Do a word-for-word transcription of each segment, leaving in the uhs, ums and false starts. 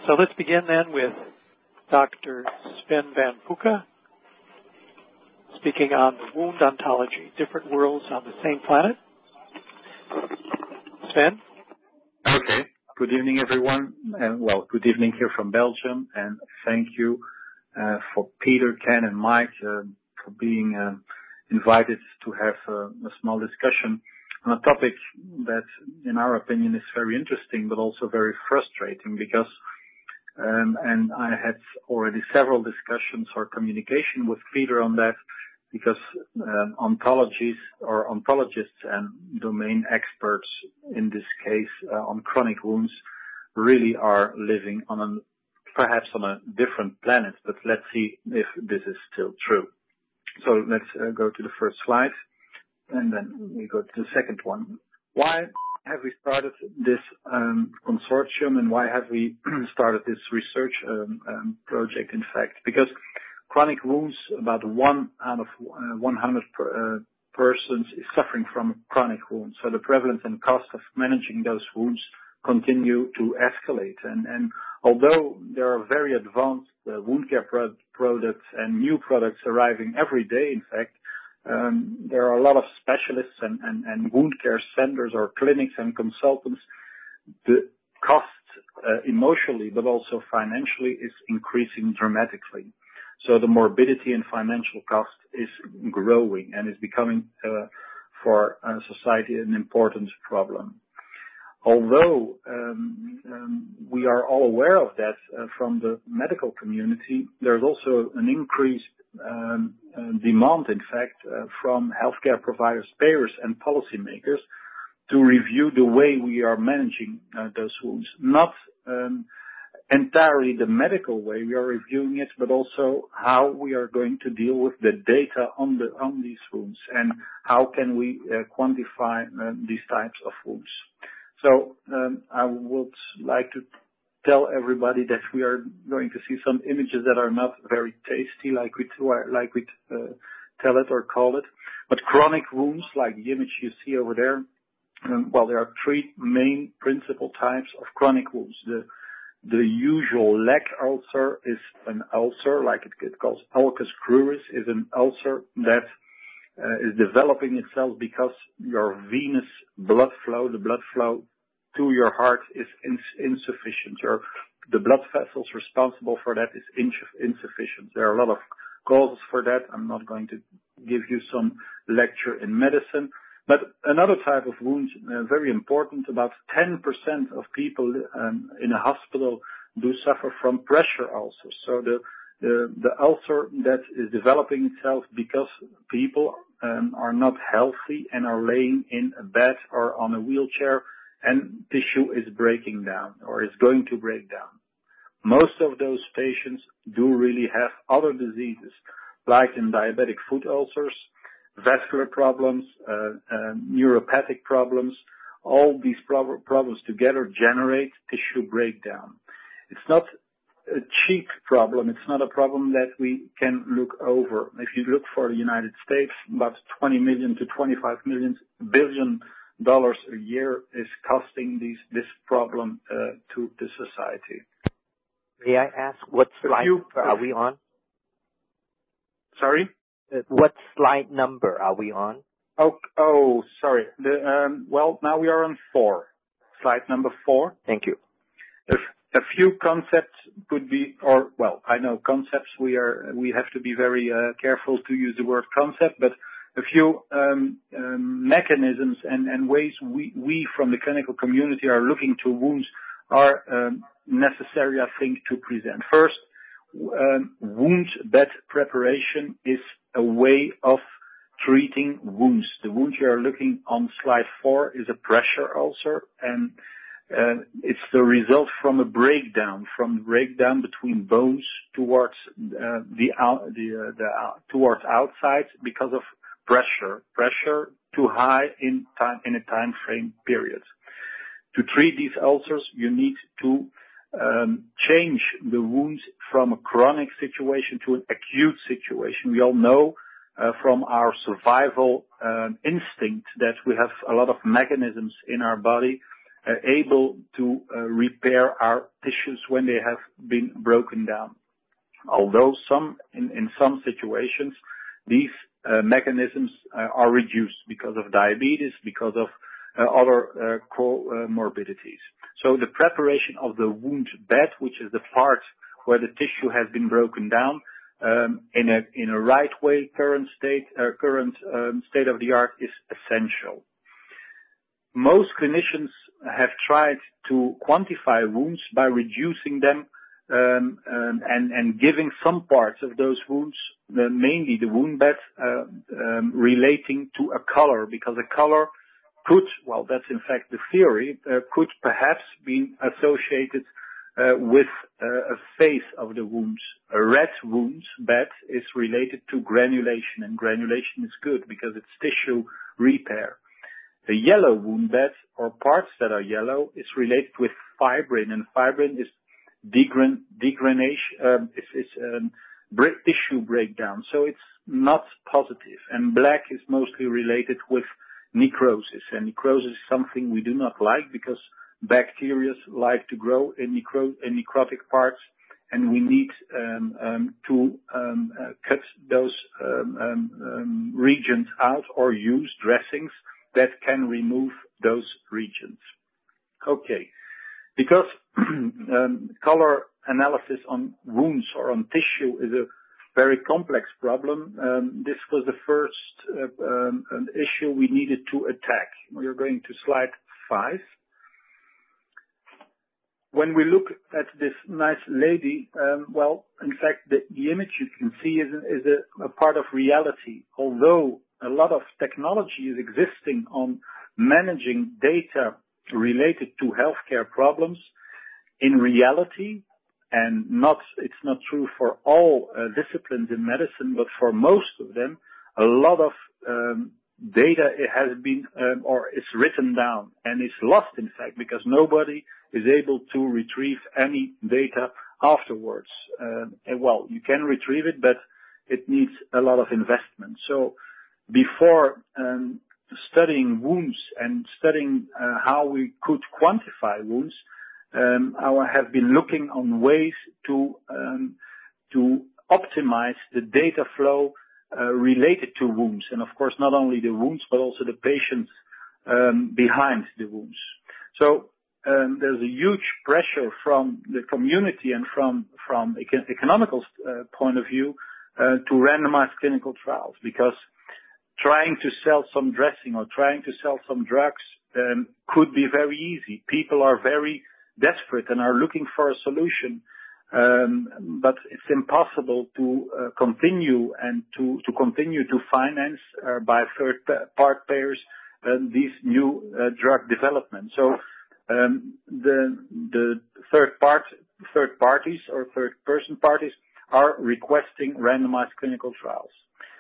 So let's begin then with Doctor Sven Van Pucke speaking on the wound ontology, different worlds on the same planet. Sven? Okay. Good evening, everyone. And well, good evening here from Belgium, and thank you uh, for Peter, Ken, and Mike uh, for being uh, invited to have uh, a small discussion on a topic that, in our opinion, is very interesting, but also very frustrating because, um, and I had already several discussions or communication with Peter on that, because um, ontologies or ontologists and domain experts, in this case uh, on chronic wounds, really are living on a, perhaps on a different planet. But let's see if this is still true. So let's uh, go to the first slide, and then we go to the second one. Why have we started this um, consortium, and why have we started this research um, um, project, in fact? Because chronic wounds, about one out of uh, one hundred per, uh, persons is suffering from a chronic wound. So the prevalence and cost of managing those wounds continue to escalate. And, and although there are very advanced uh, wound care pro- products and new products arriving every day, in fact, um, there are a lot of specialists and, and, and wound care centers or clinics and consultants. The cost uh, emotionally, but also financially, is increasing dramatically. So the morbidity and financial cost is growing and is becoming, uh, for uh, society, an important problem. Although um, um, we are all aware of that uh, from the medical community, there's also an increased um, uh, demand, in fact, uh, from healthcare providers, payers, and policymakers to review the way we are managing uh, those wounds. Not um, entirely the medical way we are reviewing it, but also how we are going to deal with the data on the on these wounds and how can we uh, quantify uh, these types of wounds. So um, I would like to tell everybody that we are going to see some images that are not very tasty, like we like we uh, tell it or call it, but chronic wounds, like the image you see over there. Um, well, there are three main principal types of chronic wounds. The The usual leg ulcer is an ulcer, like it, it calls ulcus cruris, is an ulcer that uh, is developing itself because your venous blood flow, the blood flow to your heart, is ins- insufficient. Your, the blood vessels responsible for that is ins- insufficient. There are a lot of causes for that. I'm not going to give you some lecture in medicine. But another type of wound, uh, very important, about ten percent of people um, in a hospital do suffer from pressure ulcers. So the, the, the ulcer that is developing itself because people um, are not healthy and are laying in a bed or on a wheelchair, and tissue is breaking down or is going to break down. Most of those patients do really have other diseases, like in diabetic foot ulcers, vascular problems, uh, uh, neuropathic problems. All these pro- problems together generate tissue breakdown. It's not a cheap problem. It's not a problem that we can look over. If you look for the United States, about twenty million to twenty-five million billion dollars a year is costing these, this problem uh, to the society. May I ask what slide you, are we on? Sorry? Uh, what slide number are we on? Oh, oh, sorry. The, um, well, now we are on four. Slide number four. Thank you. A, a few concepts could be, or well, I know concepts. We are, we have to be very uh, careful to use the word concept, but a few um, um, mechanisms and, and ways we, we from the clinical community are looking to wounds are um, necessary, I think, to present. First, um, wound bed preparation is a way of treating wounds. The wound you are looking on slide four is a pressure ulcer, and uh, it's the result from a breakdown, from breakdown between bones towards uh, the out, the, uh, the uh, towards outside because of pressure, pressure too high in time in a time frame period. To treat these ulcers, you need to um, change the wounds from a chronic situation to an acute situation. We all know uh, from our survival um, instinct that we have a lot of mechanisms in our body uh, able to uh, repair our tissues when they have been broken down. Although some, in, in some situations, these uh, mechanisms uh, are reduced because of diabetes, because of uh, other uh, comorbidities. So the preparation of the wound bed, which is the part where the tissue has been broken down, um, in a in a right way, current state, uh, current um, state of the art, is essential. Most clinicians have tried to quantify wounds by reducing them um, um, and, and giving some parts of those wounds, uh, mainly the wound bed, uh, um, relating to a color, because a color could, well, that's in fact the theory, uh, could perhaps be associated uh, with uh, a phase of the wounds. A red wound bed is related to granulation, and granulation is good because it's tissue repair. The yellow wound bed, or parts that are yellow, is related with fibrin, and fibrin is degran- degranation, um, it's, it's um, break, tissue breakdown, so it's not positive. And black is mostly related with necrosis, and necrosis is something we do not like because bacteria like to grow in, necro- in necrotic parts, and we need um, um, to um, uh, cut those um, um, um, regions out or use dressings that can remove those regions. Okay, because um, color analysis on wounds or on tissue is a very complex problem, um, this was the first uh, um, an issue we needed to attack. We are going to slide five. When we look at this nice lady, um, well, in fact, the, the image you can see is, is a, a part of reality. Although a lot of technology is existing on managing data related to healthcare problems, in reality, and not, it's not true for all uh, disciplines in medicine, but for most of them, a lot of um, data has been um, or is written down and is lost, in fact, because nobody is able to retrieve any data afterwards. Uh, and well, you can retrieve it, but it needs a lot of investment. So before um, studying wounds and studying uh, how we could quantify wounds, um, I have been looking on ways to um, to optimize the data flow uh, related to wounds, and of course not only the wounds but also the patients um, behind the wounds. So um, there's a huge pressure from the community and from from econ- economical uh, point of view uh, to randomize clinical trials, because trying to sell some dressing or trying to sell some drugs um, could be very easy. People are very desperate and are looking for a solution, um, but it's impossible to uh, continue and to, to continue to finance uh, by third part payers uh, these new uh, drug developments. So um, the the third part third parties or third person parties are requesting randomized clinical trials.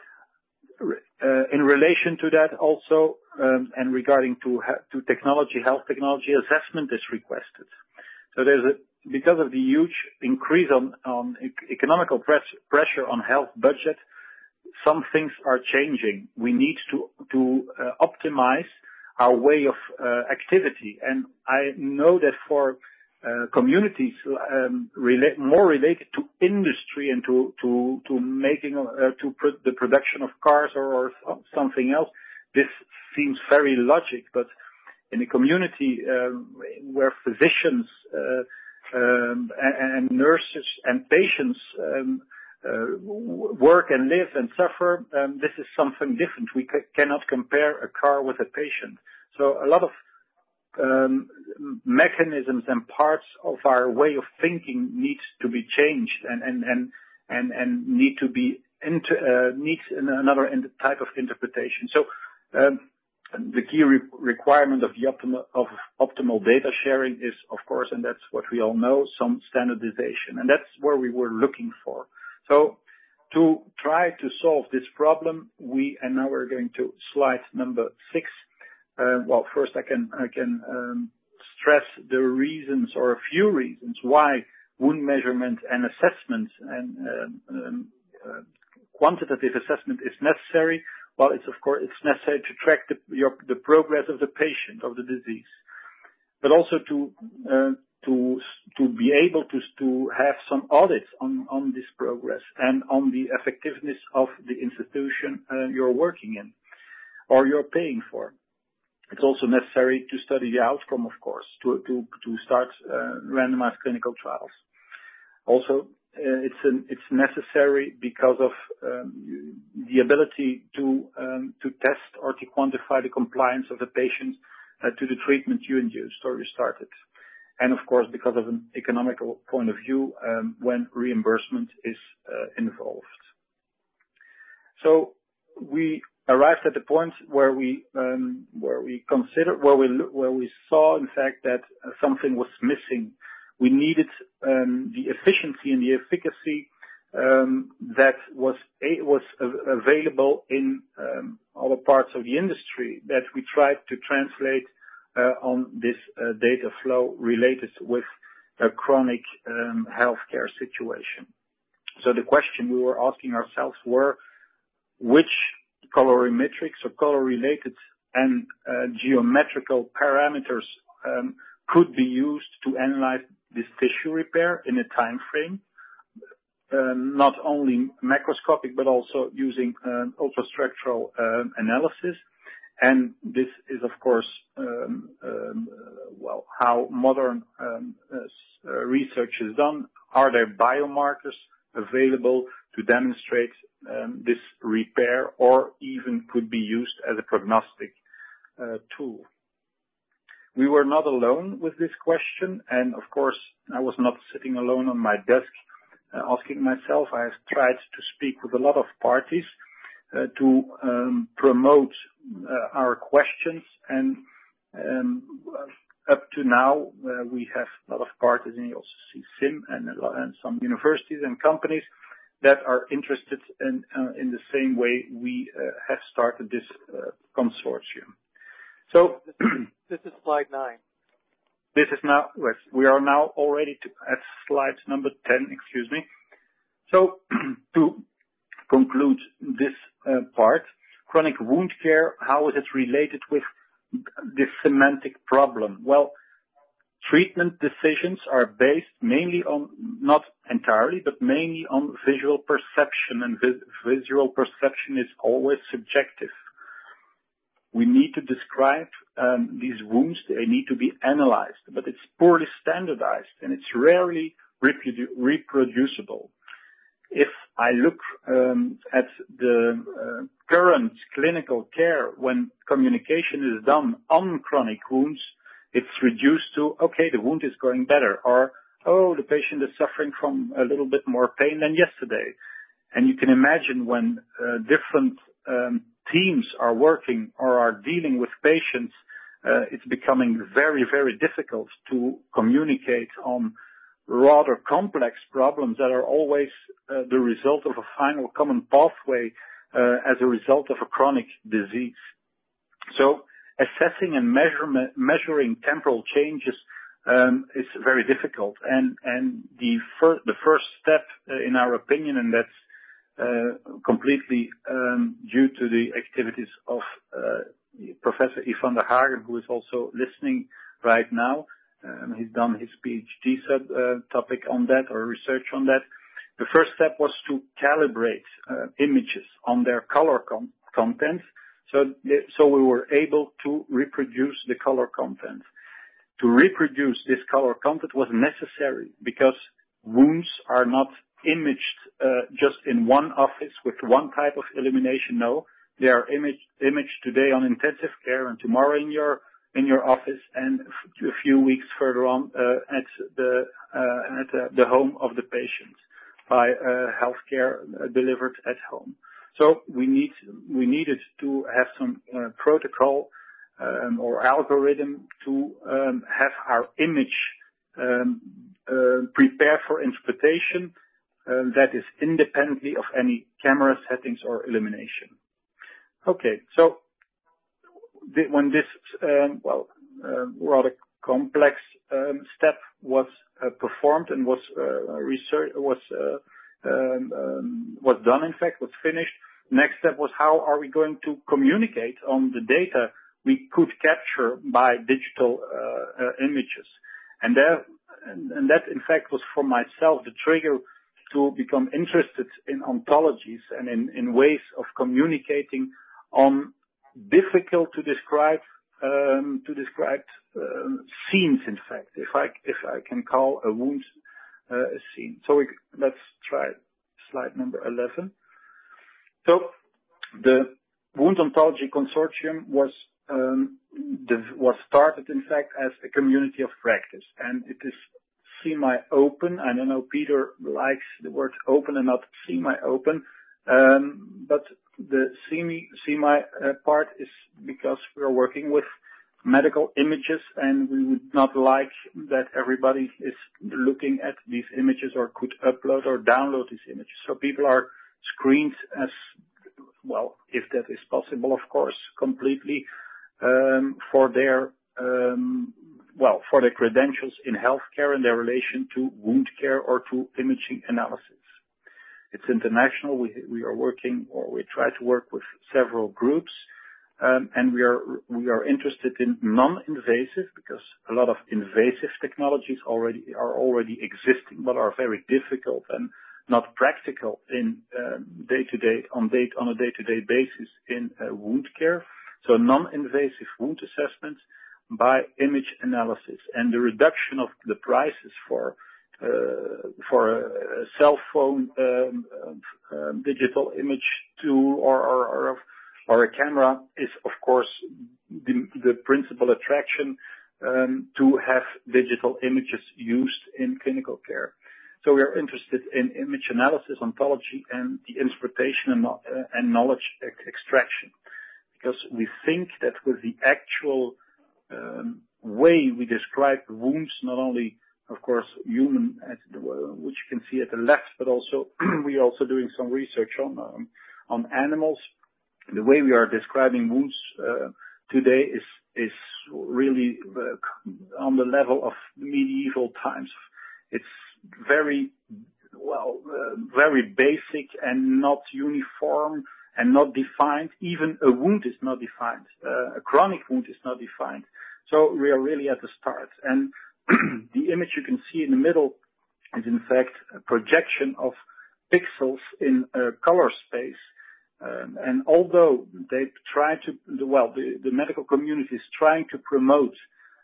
Uh, in relation to that also, um, and regarding to to technology, health technology, assessment is requested. So there's a, because of the huge increase on, on economical press, pressure on health budget, some things are changing. We need to, to uh, optimize our way of uh, activity. And I know that for uh, communities um, relate, more related to industry and to, to, to making, uh, to pro- the production of cars or, or something else, this seems very logic, but in a community uh, where physicians uh, um, and, and nurses and patients um, uh, work and live and suffer, um, this is something different. We c- cannot compare a car with a patient. So a lot of um, mechanisms and parts of our way of thinking need to be changed and and and and, and need to be into, uh, needs another type of interpretation. So. Um, The key re- requirement of the optimal, of optimal data sharing is, of course, and that's what we all know, some standardization. And that's where we were looking for. So to try to solve this problem, we, and now we're going to slide number six. Uh, well, first I can, I can um, stress the reasons or a few reasons why wound measurement and assessment and um, um, uh, quantitative assessment is necessary. Well, it's of course, it's necessary to track the, your, the progress of the patient, of the disease. but also to uh, to to be able to to have some audits on on this progress and on the effectiveness of the institution uh, you're working in or you're paying for. It's also necessary to study the outcome, of course, to to to start uh, randomized clinical trials. Also, uh, it's an, it's necessary because of um, the ability to um, to test or to quantify the compliance of the patient uh, to the treatment you induced or you started, and of course because of an economical point of view um, when reimbursement is uh, involved. So we arrived at the point where we um, where we consider where we where we saw in fact that uh, something was missing. We needed um, the efficiency and the efficacy um, that was a, was a, available in um, other parts of the industry that we tried to translate uh, on this uh, data flow related with a chronic um, healthcare situation. So the question we were asking ourselves were which colorimetrics or color-related and uh, geometrical parameters um, could be used to analyze this tissue repair in a time frame, um, not only macroscopic but also using um, ultrastructural um, analysis. And this is, of course, um, um, uh, well, how modern um, uh, research is done. Are there biomarkers available to demonstrate um, this repair, or even could be used as a prognostic uh, tool? We were not alone with this question, and of course, I was not sitting alone on my desk uh, asking myself. I have tried to speak with a lot of parties uh, to um, promote uh, our questions, and um, up to now, uh, we have a lot of parties, and you also see S I M and, and some universities and companies that are interested in, uh, in the same way we uh, have started this uh, consortium. So this is slide nine. This is now, we are now already to, at slide number ten, excuse me. So to conclude this uh, part, chronic wound care, how is it related with this semantic problem? Well, treatment decisions are based mainly on, not entirely, but mainly on visual perception, and vis- visual perception is always subjective. We need to describe um, these wounds. They need to be analyzed, but it's poorly standardized and it's rarely reprodu- reproducible. If I look um, at the uh, current clinical care, when communication is done on chronic wounds, it's reduced to, okay, the wound is going better, or, oh, the patient is suffering from a little bit more pain than yesterday. And you can imagine when uh, different um, teams are working or are dealing with patients, uh, it's becoming very, very difficult to communicate on rather complex problems that are always uh, the result of a final common pathway uh, as a result of a chronic disease. So assessing and measurement, measuring temporal changes um, is very difficult. And, and the, fir- the first step, uh, in our opinion, and that's Uh, completely um, due to the activities of uh, Professor Yvan der Hagen, who is also listening right now. Um, he's done his PhD sub, uh, topic on that, or research on that. The first step was to calibrate uh, images on their color con- content, so th- so we were able to reproduce the color content. To reproduce this color content was necessary because wounds are not imaged uh, just in one office with one type of illumination. No, they are imaged, imaged today on intensive care and tomorrow in your in your office, and a few weeks further on uh, at the uh, at uh, the home of the patient by uh, healthcare uh, delivered at home. So we need we needed to have some uh, protocol um, or algorithm to um, have our image um, uh, prepared for interpretation. Uh, that is independently of any camera settings or illumination. Okay, so th- when this um, well uh, rather complex um, step was uh, performed and was uh, research was uh, um, um, was done, in fact, was finished. Next step was how are we going to communicate on the data we could capture by digital uh, uh, images. And there, and, and that in fact was for myself the trigger to become interested in ontologies and in, in ways of communicating on difficult to describe um, to describe um, scenes. In fact, if I if I can call a wound uh, a scene. So we, let's try slide number eleven. So the Wound Ontology Consortium was um, the, was started in fact as a community of practice, and it is semi-open. I don't know, Peter likes the word open and not semi-open, um, but the semi, semi uh, part is because we are working with medical images, and we would not like that everybody is looking at these images or could upload or download these images. So people are screened as well, if that is possible, of course, completely um, for their um, well, for their credentials in healthcare and their relation to wound care or to imaging analysis. It's international. We we are working, or we try to work with several groups, um, and we are we are interested in non-invasive, because a lot of invasive technologies already are already existing, but are very difficult and not practical in um, day-to-day on day on a day-to-day basis in uh, wound care. So non-invasive wound assessment by image analysis, and the reduction of the prices for uh, for a, a cell phone um, um, digital image tool or or, or or a camera is of course the, the principal attraction um, to have digital images used in clinical care. So we are interested in image analysis, ontology, and the interpretation and, uh, and knowledge ex- extraction, because we think that with the actual um, way we describe wounds, not only, of course, human, at the, which you can see at the left, but also we are also doing some research on um, on animals. The way we are describing wounds uh, today is is really uh, on the level of medieval times. It's very, well, uh, very basic and not uniform and not defined. Even a wound is not defined. Uh, a chronic wound is not defined. So we are really at the start. And the image you can see in the middle is in fact a projection of pixels in uh, color space. Um, and although they try to, well, the, the medical community is trying to promote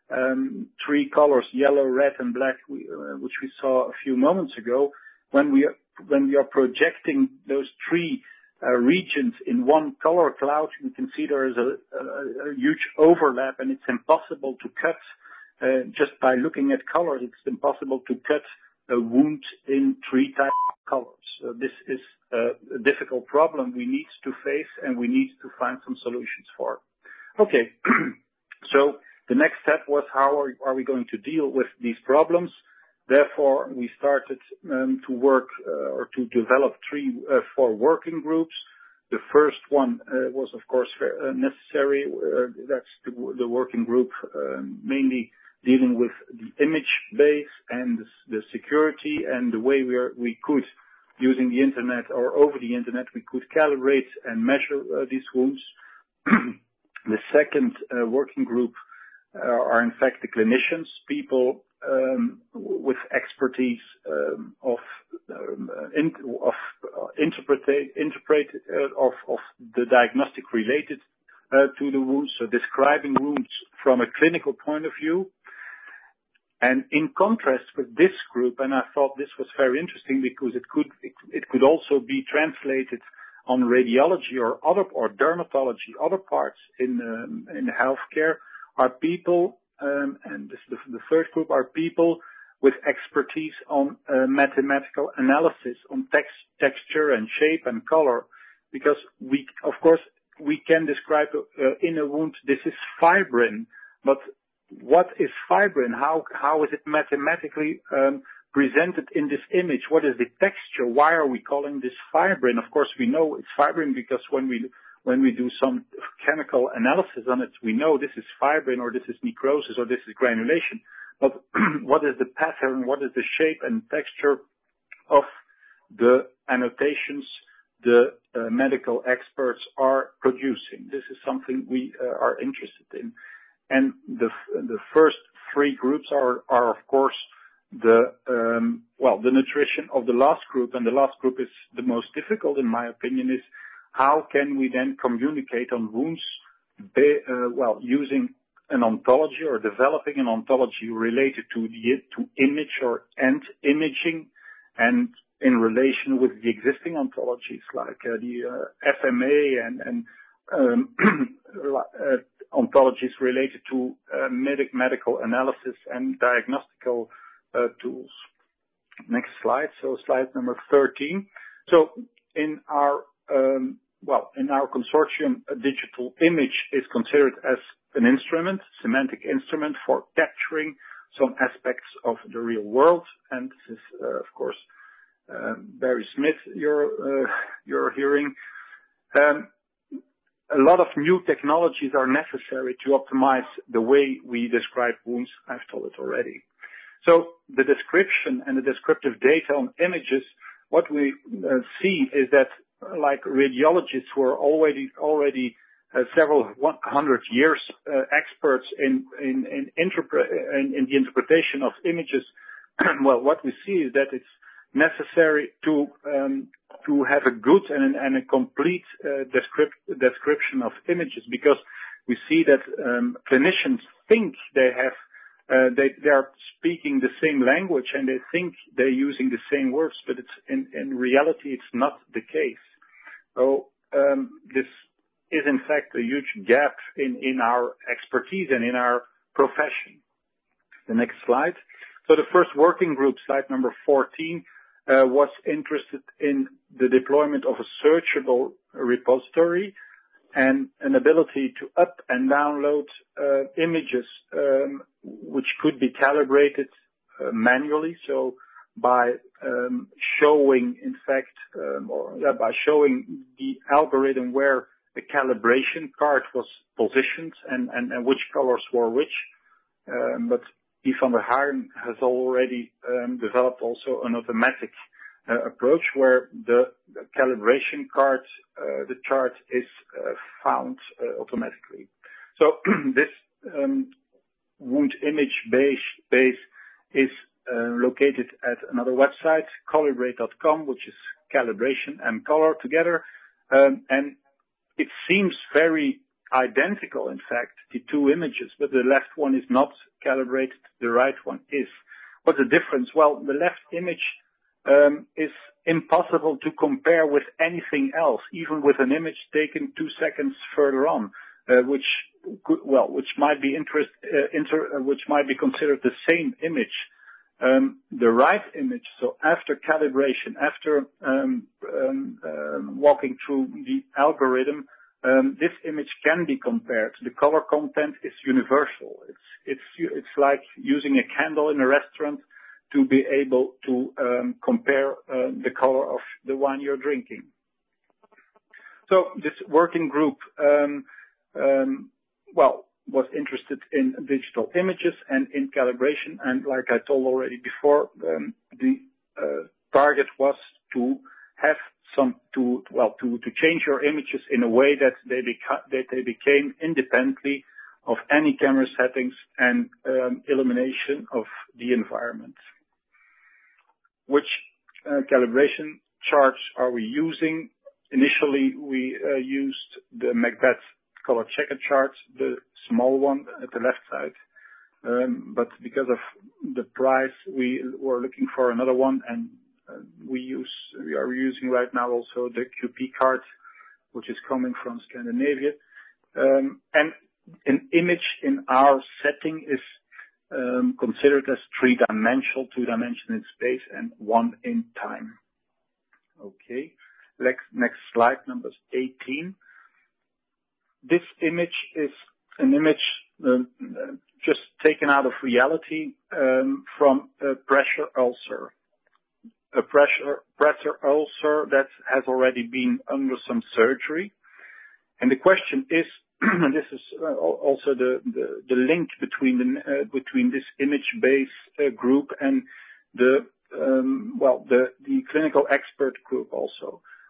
Um, three colors, yellow, red, and black, we, uh, which we saw a few moments ago. When we are, when we are projecting those three uh, regions in one color cloud, we can see there is a, a, a huge overlap, and it's impossible to cut uh, just by looking at colors. It's impossible to cut a wound in three types of colors. So this is uh, a difficult problem we need to face, and we need to find some solutions for. Okay, so. The next step was how are, are we going to deal with these problems. Therefore, we started um, to work uh, or to develop three, uh, four working groups. The first one uh, was, of course, uh, necessary. Uh, that's the, the working group uh, mainly dealing with the image base and the, the security and the way we, are, we could, using the internet or over the internet, we could calibrate and measure uh, these wounds. The second uh, working group Uh, are in fact the clinicians, people um, with expertise um, of um, in, of uh, interpret interpret uh, of of the diagnostic related uh, to the wounds, so describing wounds from a clinical point of view. And in contrast with this group, and I thought this was very interesting because it could it, it could also be translated on radiology or other or dermatology, other parts in um, in healthcare. Are people, um, and this is the, the third group, are people with expertise on uh, mathematical analysis, on text, texture and shape and color, because we, of course, we can describe uh, in a wound this is fibrin, but what is fibrin? How how is it mathematically um, presented in this image? What is the texture? Why are we calling this fibrin? Of course, we know it's fibrin because when we When we do some chemical analysis on it, we know this is fibrin or this is necrosis or this is granulation. But what is the pattern, what is the shape and texture of the annotations, the uh, medical experts are producing. This is something we uh, are interested in. And the the first three groups are, are of course, the um, well, the nutrition of the last group, and the last group is the most difficult, in my opinion. Is how can we then communicate on wounds, be, uh, well, using an ontology or developing an ontology related to the to image or and imaging, and in relation with the existing ontologies like uh, the uh, F M A and and um, uh, ontologies related to uh, medic medical analysis and diagnostical uh, tools. Next slide. So slide number thirteen. So in our um, well, in our consortium, a digital image is considered as an instrument, semantic instrument for capturing some aspects of the real world. And this is, uh, of course, uh, Barry Smith you're, uh, you're hearing. Um, a lot of new technologies are necessary to optimize the way we describe wounds. I've told it already. So the description and the descriptive data on images, what we uh, see is that like radiologists who are already already uh, several one hundred years uh, experts in in in, interpre- in in the interpretation of images. Well, what we see is that it's necessary to um, to have a good and, and a complete uh, descript- description of images, because we see that um, clinicians think they have uh, they they are speaking the same language and they think they're using the same words, but it's in in reality it's not the case. So um, this is in fact a huge gap in, in our expertise and in our profession. The next slide. So the first working group, slide number fourteen, uh, was interested in the deployment of a searchable repository and an ability to up and download uh, images um, which could be calibrated uh, manually. So by um, showing, in fact, um, or yeah, by showing the algorithm where the calibration card was positioned and, and, and which colors were which. Um, but Yves van der Haaren has already um, developed also an automatic uh, approach where the, the calibration card, uh, the chart is uh, found uh, automatically. So this um, wound image base, base is uh, located at another website, calibrate dot com, which is calibration and color together. Um, and it seems very identical, in fact, the two images, but the left one is not calibrated, the right one is. What's the difference? Well, the left image um, is impossible to compare with anything else, even with an image taken two seconds further on, uh, which could, well, which might be interest, uh, inter, uh, which might be considered the same image. Um, the right image, so after calibration, after um, um, um, walking through the algorithm, um, this image can be compared. The color content is universal. It's it's it's like using a candle in a restaurant to be able to um, compare uh, the color of the wine you're drinking. So this working group, um, um, well, was interested in digital images and in calibration. And like I told already before, um, the uh, target was to have some, to, well, to, to change your images in a way that they, beca- that they became independently of any camera settings and um, illumination of the environment. Which uh, calibration charts are we using? Initially, we uh, used the Macbeth color checker chart, the small one at the left side. Um, but because of the price, we were looking for another one, and uh, we use we are using right now also the Q P card, which is coming from Scandinavia. Um, and an image in our setting is um, considered as three-dimensional, two-dimensional in space, and one in time. Okay. Next, next slide, number eighteen. This image is an image uh, just taken out of reality um, from a pressure ulcer. A pressure, pressure ulcer that has already been under some surgery. And the question is, and this is uh, also the, the, the link between the, uh, between this image-based uh, group and the, um, well, the, the clinical expert group also.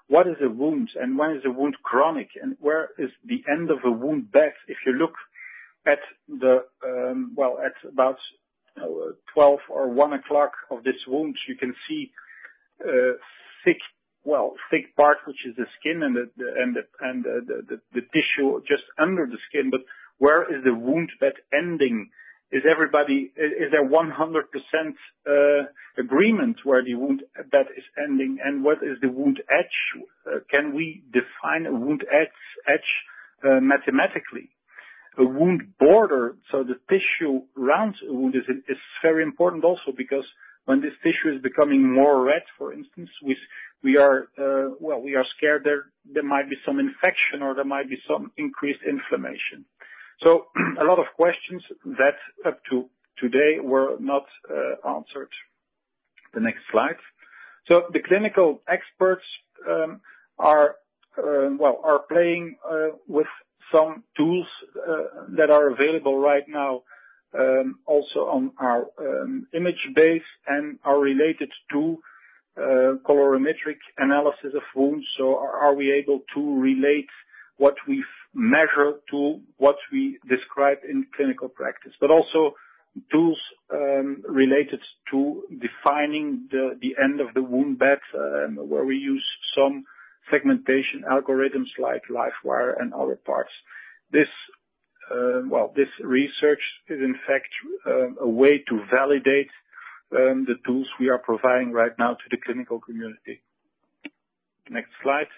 what is a wound and when is a wound chronic and where is the end of a wound bed. If you look at the, um, well, at about uh, twelve or one o'clock of this wound, you can see uh, thick, well, thick part, which is the skin and the, the and the, and the, the, the, the tissue just under the skin. But where is the wound bed ending? Is everybody, is there one hundred percent uh, agreement where the wound bed is ending? And what is the wound edge? Uh, can we define a wound edge, edge uh, mathematically? A wound border, so the tissue around a wound is, is very important also, because when this tissue is becoming more red, for instance, we, we are, uh, well, we are scared there, there might be some infection or there might be some increased inflammation. So a lot of questions that up to today were not uh, answered. The next slide. So the clinical experts um, are uh, well are playing uh, with some tools uh, that are available right now, um, also on our um, image base and are related to uh, colorimetric analysis of wounds. So are, are we able to relate what we measure to what we describe in clinical practice, but also tools um, related to defining the, the end of the wound bed, um, where we use some segmentation algorithms like LiveWire and other parts. This, uh, well, this research is in fact uh, a way to validate um, the tools we are providing right now to the clinical community. Next slide.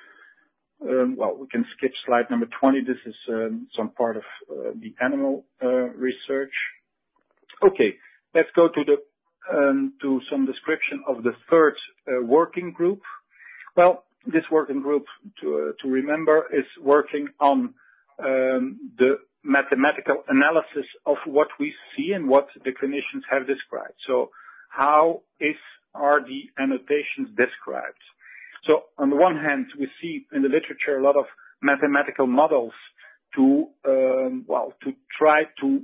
Um, well, we can skip slide number twenty. This is um, some part of uh, the animal uh, research. Okay, let's go to the um, to some description of the third uh, working group. Well, this working group, to uh, to remember, is working on um, the mathematical analysis of what we see and what the clinicians have described. So, how is are the annotations described? So on the one hand, we see in the literature a lot of mathematical models to, um, well, to try to,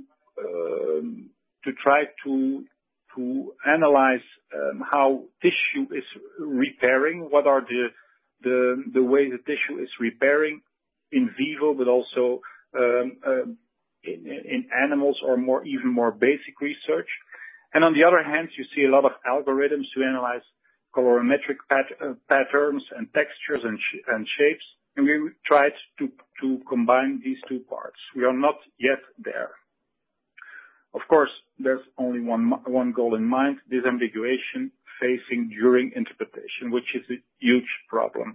um, to try to, to analyze um, how tissue is repairing, what are the, the, the way the tissue is repairing in vivo, but also um, uh, in, in animals or more, even more basic research. And on the other hand, you see a lot of algorithms to analyze colorimetric pat uh, patterns and textures and, sh and shapes, and we tried to, to combine these two parts. We are not yet there. Of course, there's only one, one goal in mind, disambiguation facing during interpretation, which is a huge problem.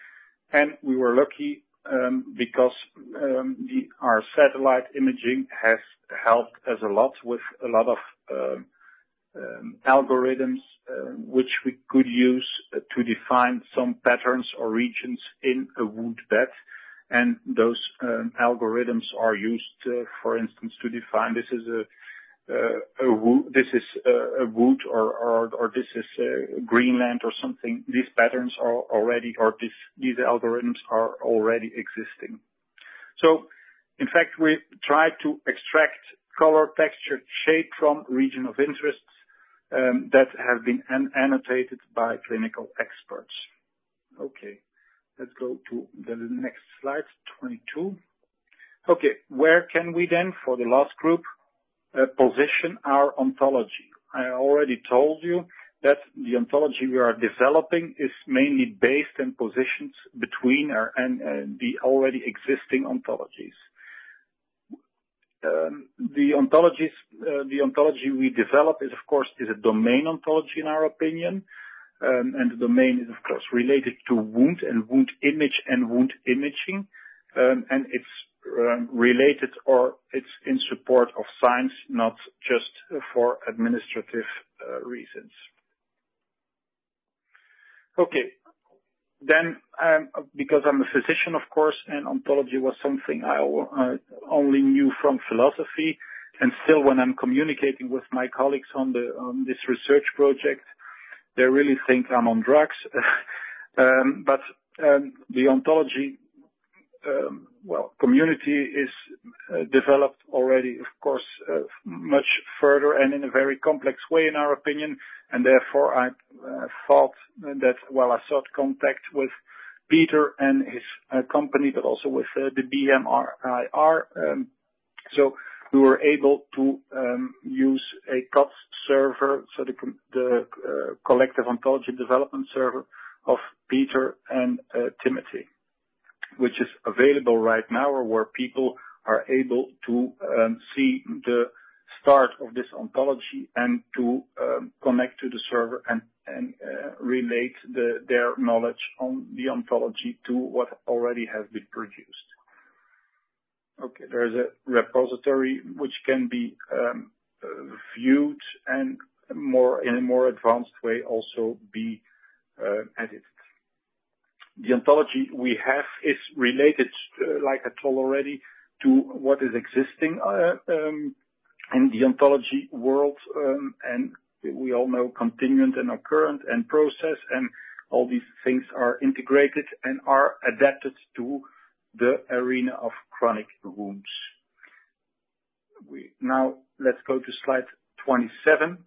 And we were lucky um, because um, the, our satellite imaging has helped us a lot with a lot of um, Um, algorithms uh, which we could use uh, to define some patterns or regions in a wound bed, and those um, algorithms are used, uh, for instance, to define this is a, uh, a wood, this is uh, a wood, or, or or this is uh, Greenland or something. These patterns are already, or this, these algorithms are already existing. So, in fact, we try to extract color, texture, shape from region of interest Um, that have been an annotated by clinical experts. Okay, let's go to the next slide, twenty-two. Okay, where can we then, for the last group, uh, position our ontology? I already told you that the ontology we are developing is mainly based and positioned between our, and uh, the already existing ontologies. Um, the ontologies, uh, the ontology we develop is, of course, is a domain ontology in our opinion, um, and the domain is, of course, related to wound and wound image and wound imaging, um, and it's um, related or it's in support of science, not just for administrative uh, reasons. Okay. Then, um, because I'm a physician, of course, and ontology was something I uh, only knew from philosophy, and still when I'm communicating with my colleagues on, the, on this research project, they really think I'm on drugs. um, but um, the ontology um, well, community is uh, developed already, of course, uh, much further and in a very complex way, in our opinion. And therefore, I uh, thought that, well, I sought contact with Peter and his uh, company, but also with uh, the B M I R. Um, so we were able to um, use a C O T S server, so the, the uh, collective ontology development server of Peter and uh, Timothy, which is available right now, or where people are able to um, see the start of this ontology and to um, connect to the server and, and uh, relate the, their knowledge on the ontology to what already has been produced. Okay, there's a repository which can be um, uh, viewed and more in a more advanced way also be uh, edited. The ontology we have is related, uh, like I told already, to what is existing uh, um, in the ontology world, um, and we all know continuant and occurrent and process, and all these things are integrated and are adapted to the arena of chronic wounds. We, now let's go to slide twenty-seven.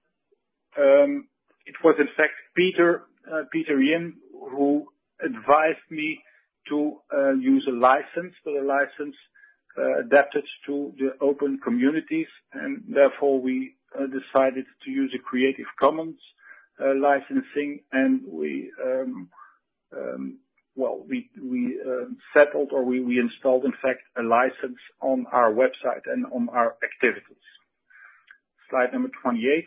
Um, it was in fact Peter, uh, Peter Yin, who advised me to uh, use a license, but a license uh, adapted to the open communities, and therefore we uh, decided to use a Creative Commons uh, licensing, and we um, um, well we we uh, settled, or we, we installed in fact a license on our website and on our activities. Slide number twenty-eight.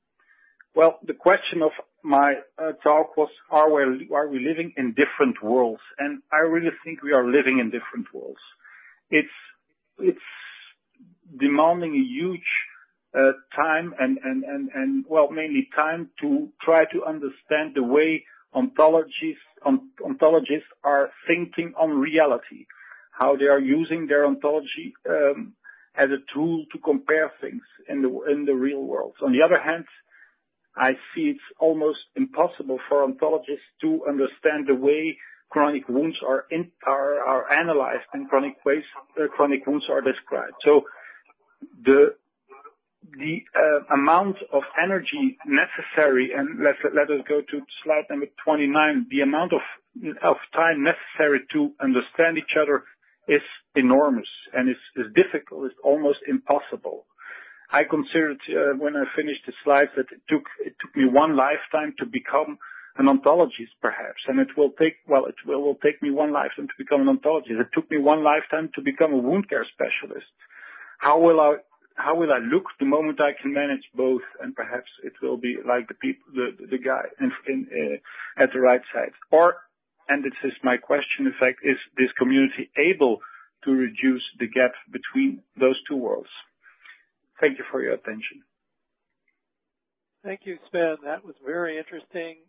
Well, the question of my uh, talk was, are we, are we living in different worlds? And I really think we are living in different worlds. It's, it's demanding a huge uh, time and, and, and, and, well, mainly time to try to understand the way ontologies, on, ontologists are thinking on reality, how they are using their ontology um, as a tool to compare things in the, in the real world. On the other hand, I see it's almost impossible for ontologists to understand the way chronic wounds are in, are, are analyzed and chronic ways uh, chronic wounds are described. So the the uh, amount of energy necessary, and let's let us go to slide number twenty-nine. The amount of of time necessary to understand each other is enormous and is, is difficult. It's almost impossible. I considered uh, when I finished the slides that it took it took me one lifetime to become an ontologist, perhaps, and it will take well it will, will take me one lifetime to become an ontologist. It took me one lifetime to become a wound care specialist. How will I how will I look the moment I can manage both? And perhaps it will be like the people the the guy in, in, uh, at the right side. Or, and this is my question, in fact, is this community able to reduce the gap between those two worlds? Thank you for your attention. Thank you, Sven. That was very interesting.